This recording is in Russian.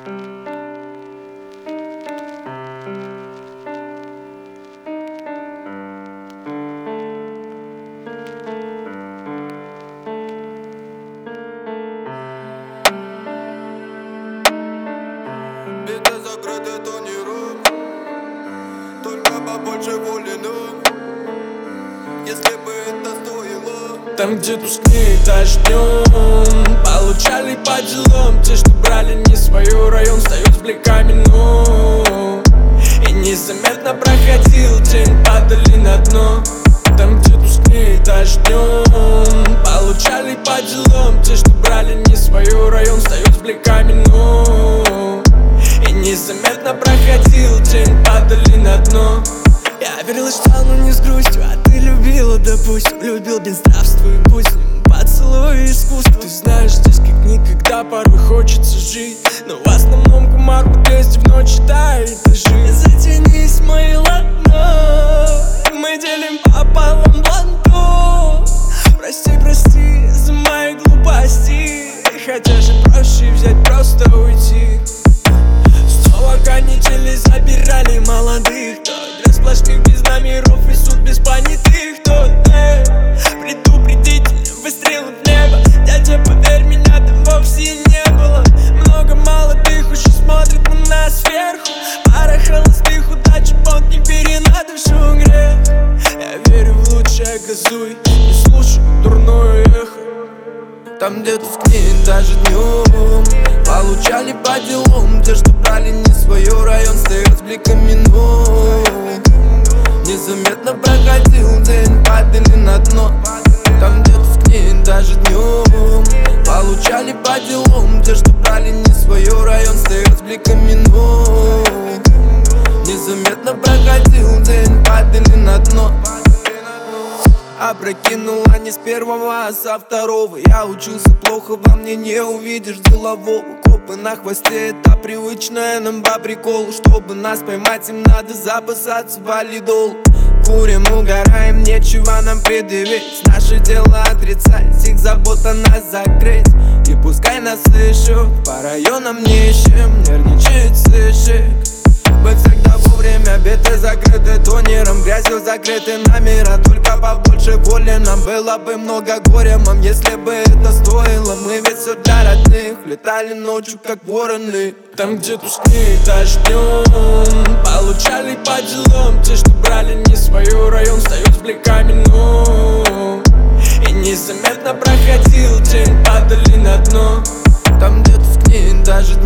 Биты закрыты тониром, только побольше воли нам, если бы это стоило. Там, где тускнеет дождем, получали по делам. Те, что брали не свой район, встают с бликами, но и незаметно проходил день, падали на дно. Там, где тускнеет дождем, получали по делам. Те, что брали не свой район, встают с бликами, но и незаметно проходил день, падали на дно. Я верил и ждал, но не с грустью, а ты любила, допустим. Любил безнравство и пусть поцелуй искусства. Ты знаешь, здесь как никогда порой хочется жить, но в основном кумар по 200 в ночь считает этажи. Затянись, мои ладно, мы делим пополам бланту. Прости, прости за мои глупости, хотя же проще взять, просто уйти. Снова канители забирали молодых, для сплошных без номеров и суд без понятых. Предупредительный выстрел в небо, дядя, поверь, меня там вовсе не было. Много молодых уже смотрят на нас сверху, пара холостых удач, понт не бери на душу грех. Я верю в лучшее, газуй, не слушай дурное эхо. Там, где тускнеет даже днем, получали по делам. Те, что брали не свой район, стоят с бликами, но незаметно проходил день, падали на дно. Там, где тускнеет даже днем, получали по делам. Те, что брали не свой район, стоят с бликами, но незаметно проходил день, падали на дно. Опрокинула не с первого, а со второго. Я учился плохо, во мне не увидишь делового. Копы на хвосте, это привычное нам по приколу. Чтобы нас поймать, им надо запасаться валидол. Курим, угораем, нечего нам предъявить. Наше дело отрицать, их забота нас закрыть. И пускай нас слышат, по районам не ищем, нервничает сыщик. Мы всегда вовремя, биты закрыты тонером, грязью закрыты номера. Только побольше воли, нам было бы много горя, мам, если бы это стоило. Мы ведь все для родных, летали ночью, как вороны. Там, где тускнеет дождем, получали по делам. Те, что брали не свой район, встают с бликами, но и незаметно проходил день, падали на дно. Там, где тускнеет даже